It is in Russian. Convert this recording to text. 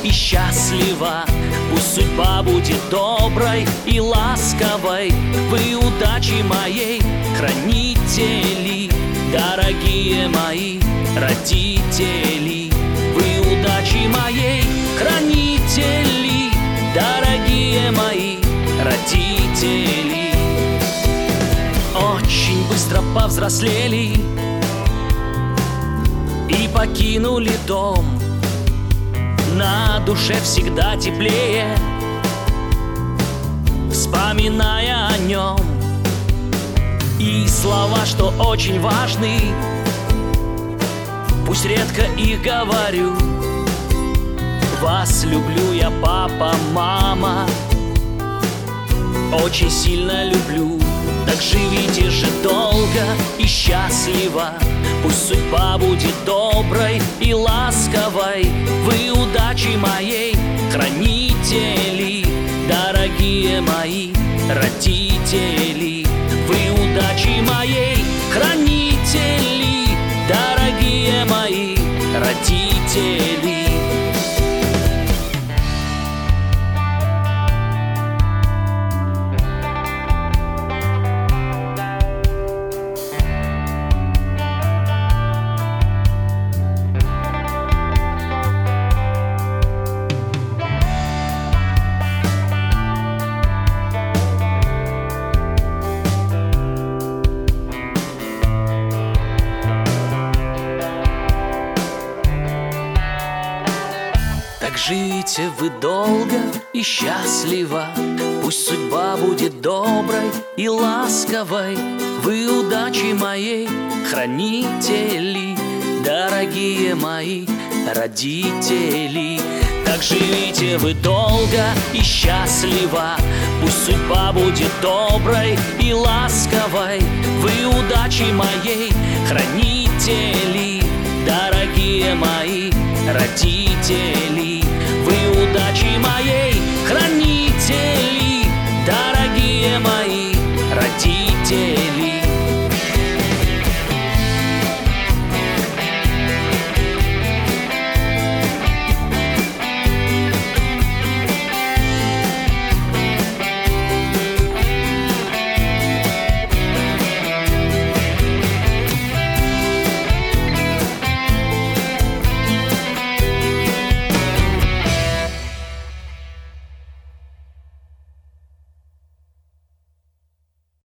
и счастлива. Пусть судьба будет доброй и ласковой. Вы удачи моей хранители, дорогие мои родители. Вы удачи моей хранители, дорогие мои родители. Очень быстро повзрослели и покинули дом. На душе всегда теплее, вспоминая о нем. И слова, что очень важны, пусть редко их говорю. Вас люблю я, папа, мама, очень сильно люблю. Так живите же долго и счастливо. Пусть судьба будет доброй и ласковой. Вы удачи моей хранители, дорогие мои родители. Вы удачи моей хранители, дорогие мои родители. Так живите вы долго и счастливо. Пусть судьба будет доброй и ласковой. Вы удачи моей хранители, дорогие мои родители. Так живите вы долго и счастливо. Пусть судьба будет доброй и ласковой. Вы удачи моей хранители, дорогие мои родители. Вы удачи моей хранители, дорогие мои родители.